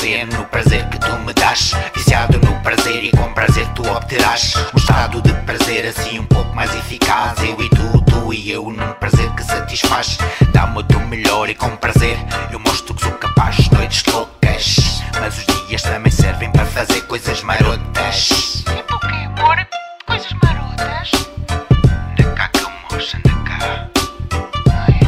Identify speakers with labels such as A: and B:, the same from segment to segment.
A: no prazer que tu me dás. Viciado no prazer e com prazer tu obterás um estado de prazer assim um pouco mais eficaz. Eu e tu e eu num prazer que satisfaz. Dá-me o teu melhor e com prazer eu mostro que sou capaz. Noites loucas, mas os dias também servem para fazer coisas marotas.
B: Tipo o quê, amor? Coisas marotas?
A: Anda cá, camocha, anda cá.
B: Ai,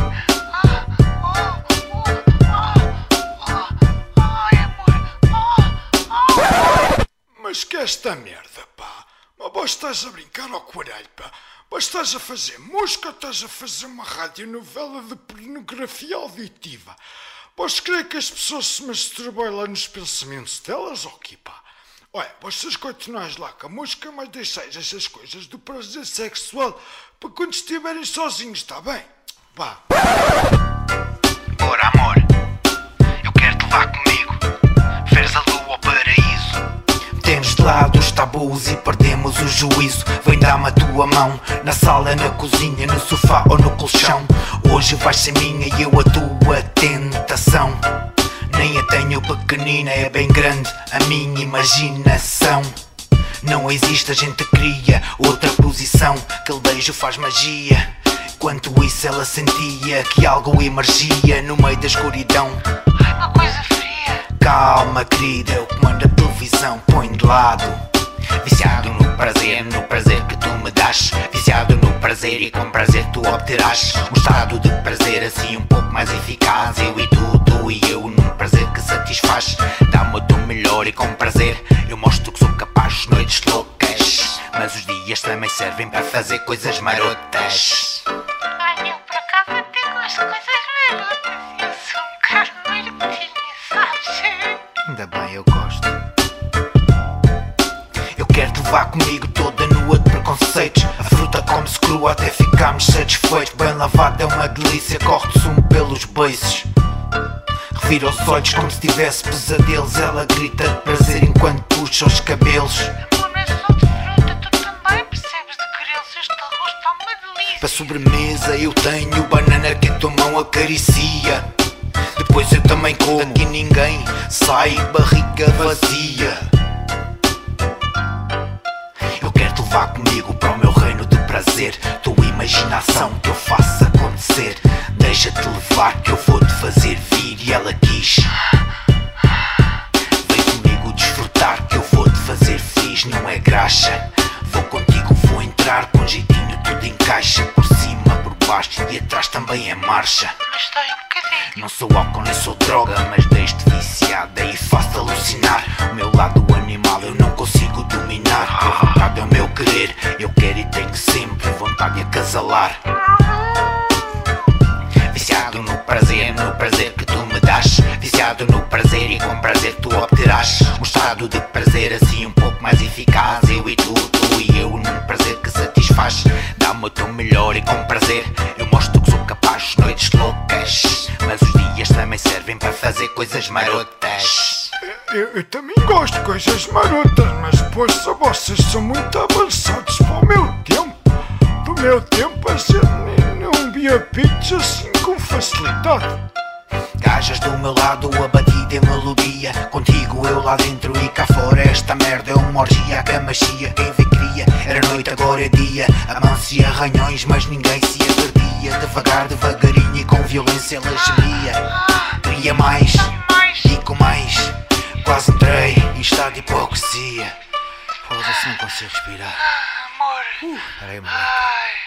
B: amor.
C: Mas que esta merda, pá? Mas vós estás a brincar ao caralho, pá? Vós estás a fazer música ou estás a fazer uma radionovela de pornografia auditiva? Vós creem que as pessoas se masturbam lá nos pensamentos delas ou quê, pá? Olha, vocês continuais lá com a música, mas deixais essas coisas do prazer sexual para quando estiverem sozinhos, está bem? Pá.
A: Bora, amor, eu quero te levar comigo. Veres a lua ao paraíso. Temos de lado os tabus e perdemos o juízo. Vem, dá-me a tua mão, na sala, na cozinha, no sofá ou no colchão. Hoje vais ser minha e eu a tua tentação. Nem a tenho pequenina, é bem grande a minha imaginação. Não existe, a gente cria outra posição. Aquele beijo faz magia. Enquanto isso ela sentia que algo emergia no meio da escuridão.
B: Ai, uma coisa fria.
A: Calma, querida, eu comando a televisão, põe de lado. Viciado no prazer que tu me dás. Viciado no prazer e com prazer tu obterás um estado de prazer assim um pouco mais eficaz. Eu e tu e eu num prazer que satisfaz. Dá-me o teu melhor e com prazer eu mostro que sou capaz. Noites loucas, mas os dias também servem para fazer coisas marotas.
B: Ai, eu por acaso até gosto de coisas marotas. Eu sou um carneiro pequenino, sabes?
A: Ainda bem, eu gosto. Eu quero te levar comigo toda nua de preconceitos. A fruta come-se crua até ficarmos satisfeitos. Bem lavado é uma delícia, corre-te sumo pelos beiços. Revira os olhos como se tivesse pesadelos. Ela grita de prazer enquanto puxa os cabelos.
B: Amor, não é só de fruta, tu também percebes de grelos. Este arroz está uma delícia.
A: Para sobremesa eu tenho banana que a tua mão acaricia. Depois eu também como, daqui ninguém sai barriga vazia. Eu quero te levar comigo para o meu reino de prazer. Tua imaginação que eu faço acontecer. Deixa-te levar que eu vou-te fazer vir. E ela quis. Vem comigo desfrutar que eu vou-te fazer feliz. Não é graxa, vou contigo, vou entrar. Com jeitinho tudo encaixa. Por cima, por baixo e atrás também é marcha.
B: Mas está aí um bocadinho.
A: Não sou álcool nem sou droga, mas deixo-te viciada e faço alucinar. O meu lado animal eu não consigo dominar. A vontade é o meu querer, eu quero e tenho sempre vontade de acasalar. Viciado no prazer que tu me dás. Viciado no prazer e com prazer tu obterás um estado de prazer assim um pouco mais eficaz. Eu e tu e eu num prazer que satisfaz. Dá-me o teu melhor e com prazer eu mostro que sou capaz. Noites loucas, mas os dias também servem para fazer coisas marotas.
C: Eu também gosto de coisas marotas, mas poxa, vocês são muito avançados para o meu tempo. Do meu tempo a gente não via pizza assim com facilidade.
A: Gajas do meu lado, a batida é melodia. Contigo eu lá dentro e cá fora. Esta merda é uma orgia, a cama chia. Quem vê cria, era noite, agora é dia. Amance e arranhões, mas ninguém se agardia. Devagar, devagarinho e com violência ela gemia. Queria mais, e com mais quase entrei em estado de hipoxia. Foda-se, não consigo respirar.
B: Amor.
A: Peraí, moleque.
B: Ai.